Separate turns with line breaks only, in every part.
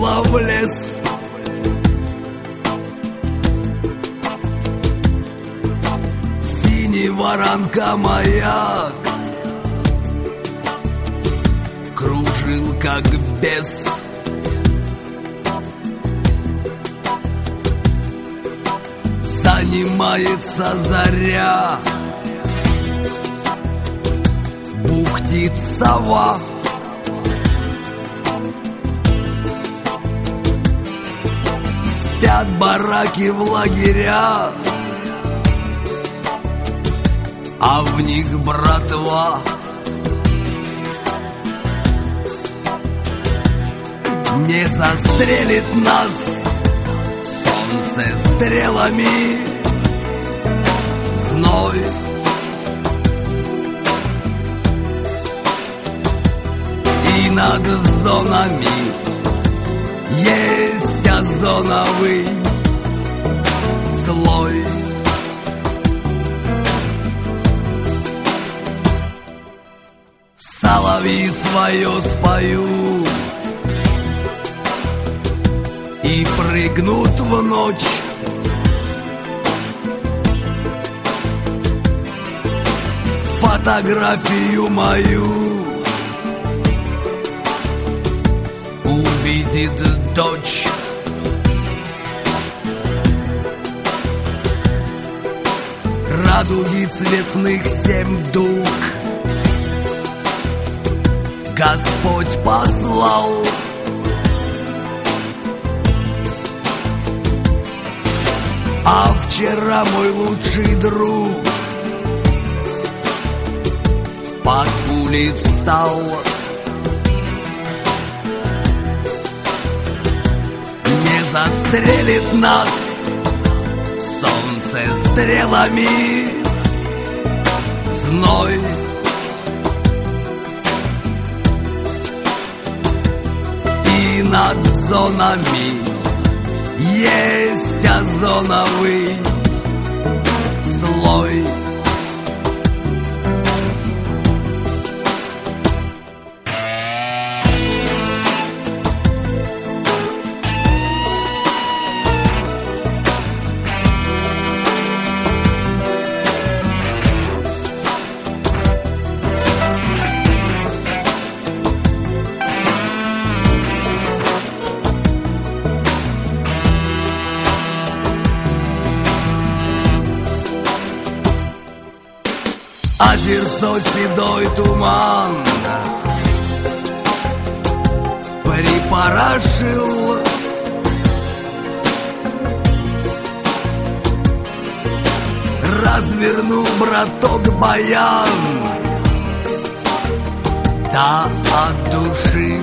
ушла в лес. Синий воронка маяк кружил как бес. Занимается заря, бухтит сова. Спят бараки в лагерях, а в них братва. Не застрелит нас солнце стрелами, зной. И над зонами есть озоновый слой. Соловьи свое споют и прыгнут в ночь. Фотографию мою увидит дочь. Радуги цветных 7 дуг Господь послал. А вчера мой лучший друг под пулей встал. Не застрелит нас солнце стрелами, зной. И над зонами есть озоновый слой. Озерцо седой туман припорошил. Развернул браток баян, да от души.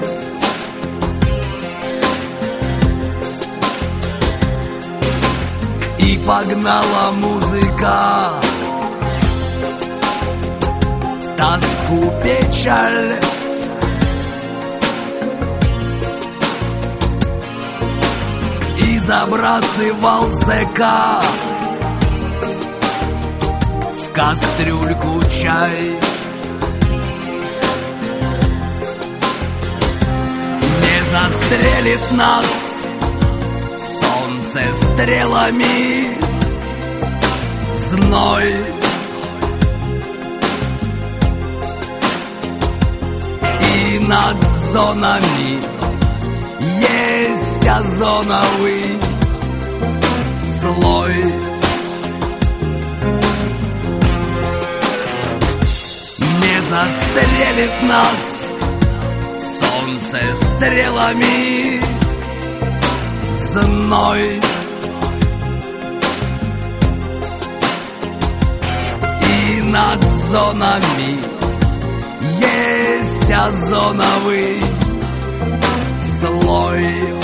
И погнала музыка тоску, печаль. И забрасывал ЦК в кастрюльку чай. Не застрелит нас солнце стрелами, зной. И над зонами есть озоновый слой. Не застрелит нас солнце стрелами, зной. И над зонами есть озоновый слой.